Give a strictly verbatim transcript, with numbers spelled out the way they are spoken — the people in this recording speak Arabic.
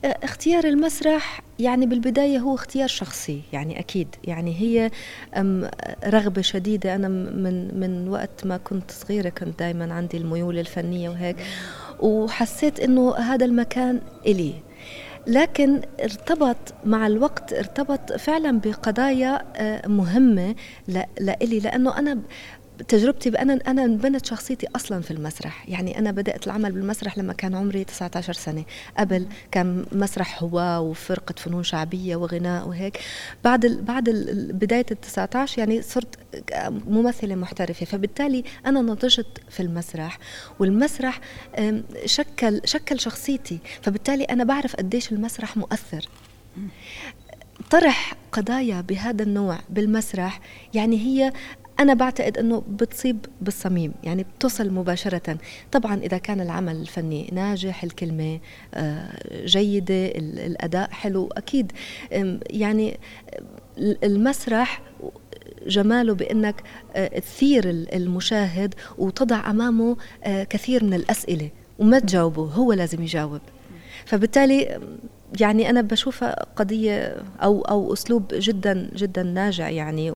اختيار المسرح يعني بالبداية هو اختيار شخصي، يعني أكيد يعني هي رغبة شديدة. أنا من من وقت ما كنت صغيرة كنت دايما عندي الميول الفنية وهيك، وحسيت إنه هذا المكان إلي، لكن ارتبط مع الوقت ارتبط فعلا بقضايا مهمة لإلي، لأنه أنا تجربتي بأنا أنا بنت شخصيتي أصلا في المسرح. يعني أنا بدأت العمل بالمسرح لما كان عمري تسعة عشر سنة، قبل كان مسرح هواة وفرقة فنون شعبية وغناء وهيك. بعد ال بعد ال بداية التسعة عشر يعني صرت ممثلة محترفة، فبالتالي أنا نضجت في المسرح، والمسرح شكل شكل شخصيتي، فبالتالي أنا بعرف قديش المسرح مؤثر. طرح قضايا بهذا النوع بالمسرح يعني هي أنا بعتقد أنه بتصيب بالصميم، يعني بتصل مباشرة. طبعا إذا كان العمل الفني ناجح، الكلمة جيدة، الأداء حلو، أكيد. يعني المسرح جماله بأنك تثير المشاهد وتضع أمامه كثير من الأسئلة وما تجاوبه، هو لازم يجاوب. فبالتالي يعني أنا بشوفها قضية أو أو أسلوب جدا جدا ناجع يعني